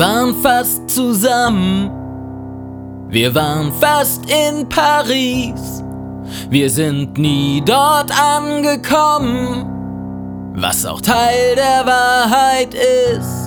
waren fast zusammen, wir waren fast in Paris. Wir sind nie dort angekommen, was auch Teil der Wahrheit ist.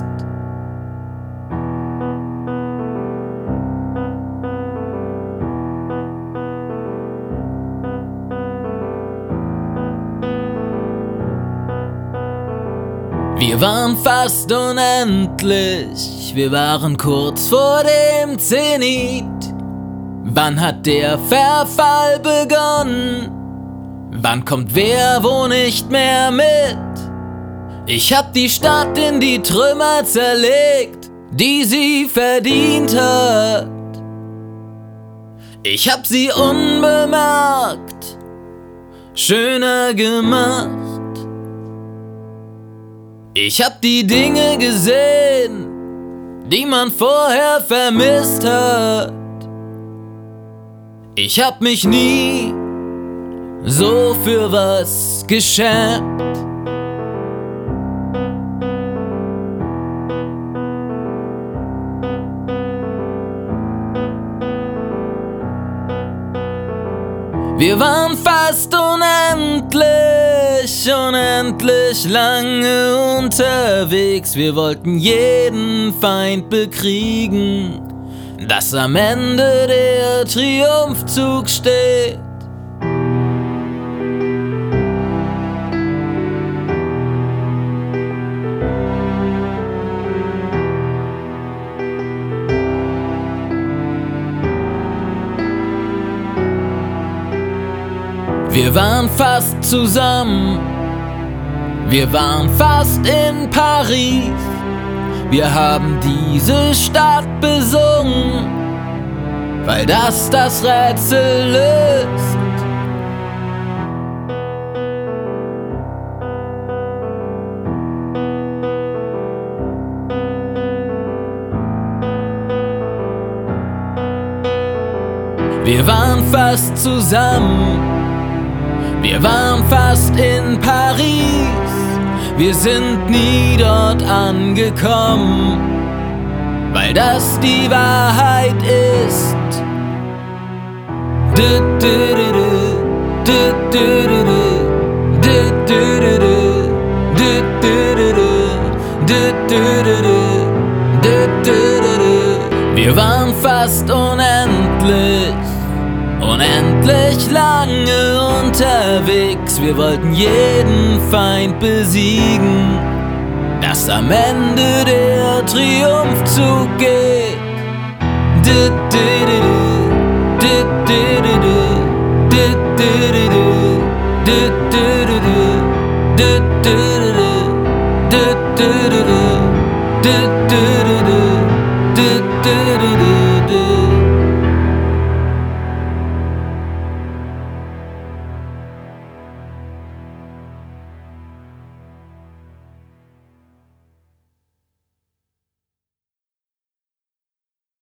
Wir waren fast unendlich, wir waren kurz vor dem Zenit. Wann hat der Verfall begonnen? Wann kommt wer wo nicht mehr mit? Ich hab die Stadt in die Trümmer zerlegt, die sie verdient hat. Ich hab sie unbemerkt schöner gemacht. Ich hab die Dinge gesehen, die man vorher vermisst hat. Ich hab mich nie so für was geschämt. Wir waren fast unendlich lange unterwegs. Wir wollten jeden Feind bekriegen, dass am Ende der Triumphzug steht. Wir waren fast zusammen, wir waren fast in Paris. Wir haben diese Stadt besungen, weil das Rätsel löst. Wir waren fast zusammen, wir waren fast in Paris. Wir sind nie dort angekommen, weil das die Wahrheit ist. Wir waren fast unendlich lange unterwegs. Wir wollten jeden Feind besiegen, dass am Ende der Triumphzug geht.